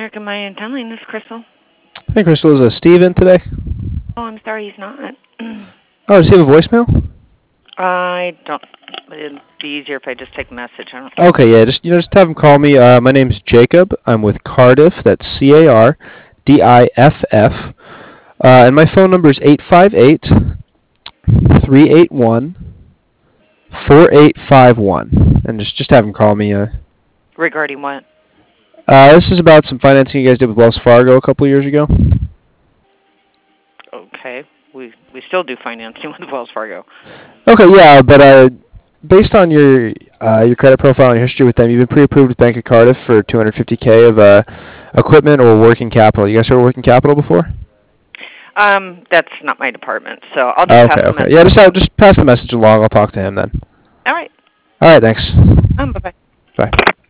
American Mining and Tunneling. This is Crystal. Hey, Crystal, is Steve in today? Oh, I'm sorry, he's not. Oh, does he have a voicemail? I don't. It'd be easier if I just take a message. I don't. Okay, yeah, just have him call me. My name's Jacob. I'm with Cardiff. That's CARDIFF. And my phone number is 858-381-4851. And just have him call me. Regarding what? This is about some financing you guys did with Wells Fargo a couple of years ago. Okay. We still do financing with Wells Fargo. Okay, yeah, but based on your credit profile and your history with them, you've been pre-approved with Bank of Cardiff for $250K of equipment or working capital. You guys heard of working capital before? That's not my department, so I'll just pass the message. Yeah, just pass the message along. I'll talk to him then. All right. All right, thanks. Bye-bye. Bye.